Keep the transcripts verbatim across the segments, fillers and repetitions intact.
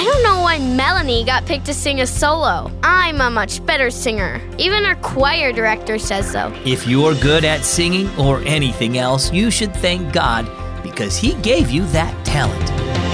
I don't know why Melanie got picked to sing a solo. I'm a much better singer. Even our choir director says so. If you're good at singing or anything else, you should thank God because He gave you that talent.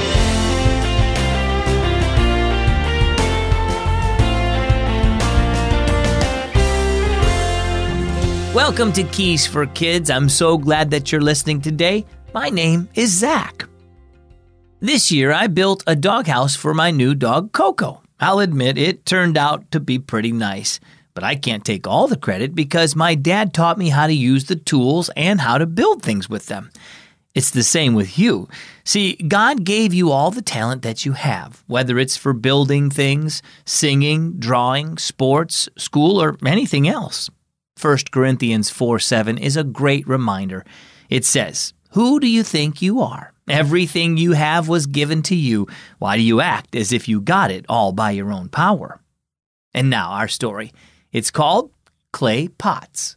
Welcome to Keys for Kids. I'm so glad that you're listening today. My name is Zach. This year, I built a doghouse for my new dog, Coco. I'll admit it turned out to be pretty nice, but I can't take all the credit because my dad taught me how to use the tools and how to build things with them. It's the same with you. See, God gave you all the talent that you have, whether it's for building things, singing, drawing, sports, school, or anything else. First Corinthians four seven is a great reminder. It says, "Who do you think you are? Everything you have was given to you. Why do you act as if you got it all by your own power?" And now our story. It's called Clay Pots.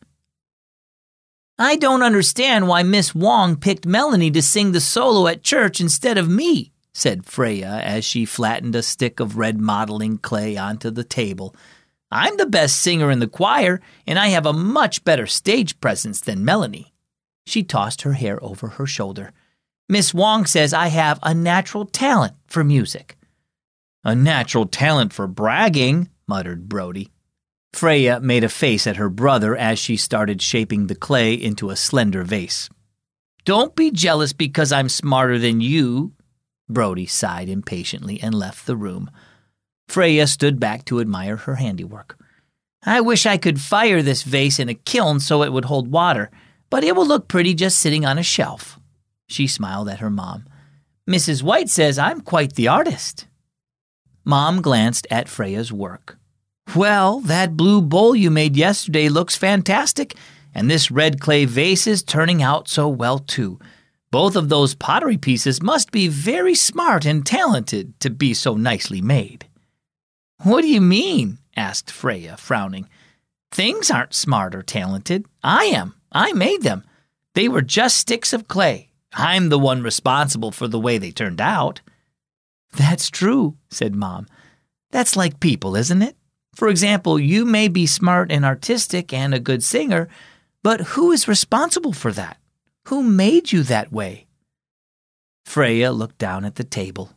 I don't understand why Miss Wong picked Melanie to sing the solo at church instead of me, said Freya as she flattened a stick of red modeling clay onto the table. I'm the best singer in the choir, and I have a much better stage presence than Melanie. She tossed her hair over her shoulder. Miss Wong says I have a natural talent for music. A natural talent for bragging, muttered Brody. Freya made a face at her brother as she started shaping the clay into a slender vase. Don't be jealous because I'm smarter than you. Brody sighed impatiently and left the room. Freya stood back to admire her handiwork. I wish I could fire this vase in a kiln so it would hold water, but it will look pretty just sitting on a shelf. She smiled at her mom. Missus White says I'm quite the artist. Mom glanced at Freya's work. Well, that blue bowl you made yesterday looks fantastic, and this red clay vase is turning out so well, too. Both of those pottery pieces must be very smart and talented to be so nicely made. What do you mean? Asked Freya, frowning. Things aren't smart or talented. I am. I made them. They were just sticks of clay. I'm the one responsible for the way they turned out. That's true, said Mom. That's like people, isn't it? For example, you may be smart and artistic and a good singer, but who is responsible for that? Who made you that way? Freya looked down at the table.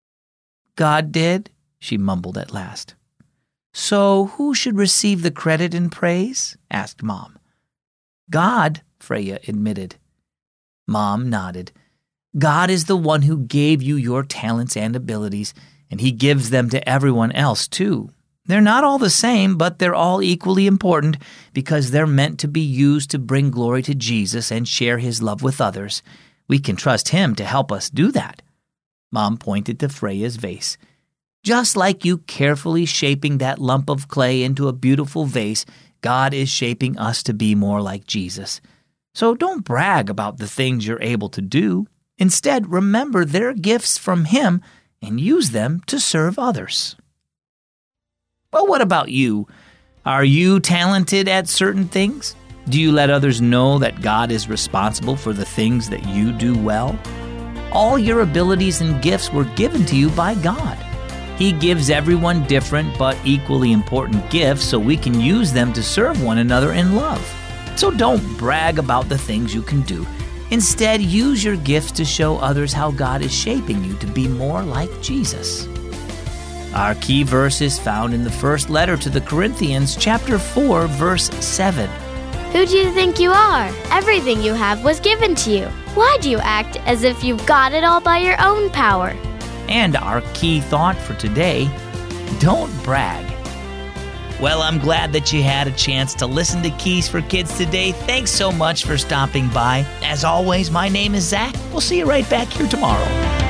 God did, she mumbled at last. So who should receive the credit and praise? Asked Mom. God, Freya admitted. Mom nodded. God is the one who gave you your talents and abilities, and He gives them to everyone else, too. They're not all the same, but they're all equally important because they're meant to be used to bring glory to Jesus and share His love with others. We can trust Him to help us do that. Mom pointed to Freya's vase. Just like you carefully shaping that lump of clay into a beautiful vase, God is shaping us to be more like Jesus. So don't brag about the things you're able to do. Instead, remember they're gifts from Him and use them to serve others. Well, what about you? Are you talented at certain things? Do you let others know that God is responsible for the things that you do well? All your abilities and gifts were given to you by God. He gives everyone different but equally important gifts so we can use them to serve one another in love. So don't brag about the things you can do. Instead, use your gifts to show others how God is shaping you to be more like Jesus. Our key verse is found in the first letter to the Corinthians, chapter four, verse seven. Who do you think you are? Everything you have was given to you. Why do you act as if you've got it all by your own power? And our key thought for today, don't brag. Well, I'm glad that you had a chance to listen to Keys for Kids today. Thanks so much for stopping by. As always, my name is Zach. We'll see you right back here tomorrow.